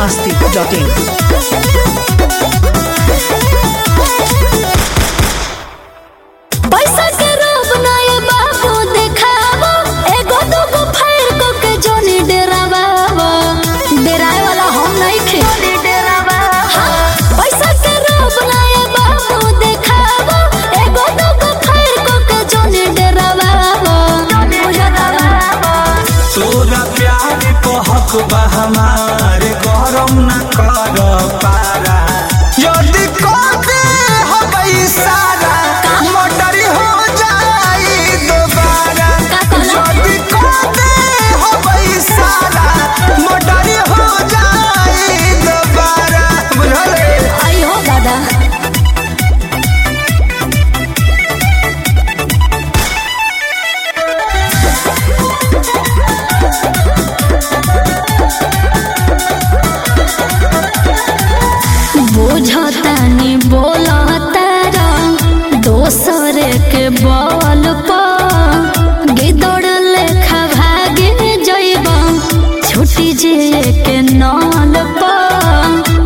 biharmasti.in पैसा के रोब ना ये बाबू देखावो एगो दूगो फायर को के जोनी डेरावावो डेराय वाला हम नहीं खे पैसा के रोब ना ये बाबू देखावो एगो दूगो फायर को के जोनी डेरावावो तोरा प्यार को हक बा हमारे गरम न कर पारा यदि कहते हो सारा मोटर हो जाई दोबारा यदि कहते हो सारा मोटर हो जाई दोबारा बुझले आई हो दादा बुझतानी बोलतारा दोसर के बल पर गिदड़ लेखा भागे जइब छुटी जे के नल पर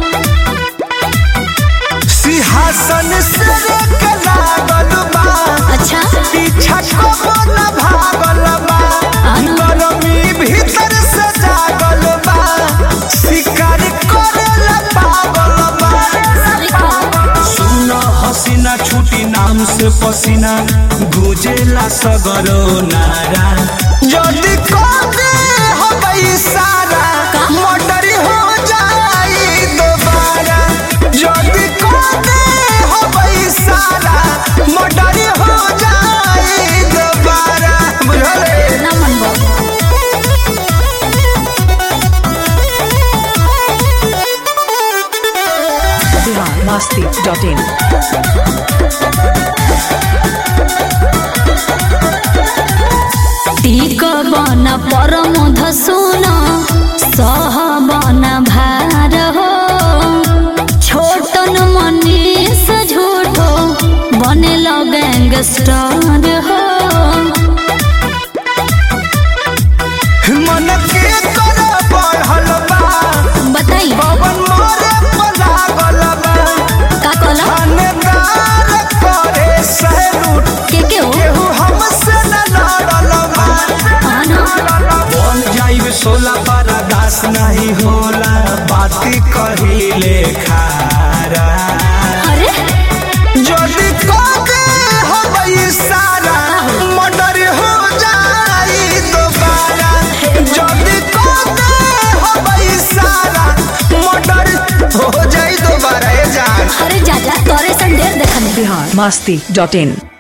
सिंहासन से के लागल बा अच्छा पीछा कबो न भागल बा गरमी भीतर से जागल बा शिकार करेला पागल बा सुन हसीना छुटी नाम से पसीना गुजेला सगरो नारा यदि कहते हो सारा मोटर हो जाई दोबारा यदि कहते हो सारा मोटर हो जाई दोबारा बुझले ना मन बाबू biharmasti.in टीक बन परम धसुन सह बन भार हो छोटन मनीष झूठो बने गैंगस्टर हो मन के कर बढ़ल बा बताई पवन मोरे लागल बा का कहला थानेदार करे सैलूट के हो केहू हमसे न लड़ल बा आना बन जाइब 16 पारा दास नहीं होला बाती कहिले खारा अरे यदि कहते हो सारा मर्डर हो जाई दोबारा यदि कहते हो सारा मर्डर हो जाई दोबारा ए जान अरे जा तोरे सन ढेर देखने biharmasti.in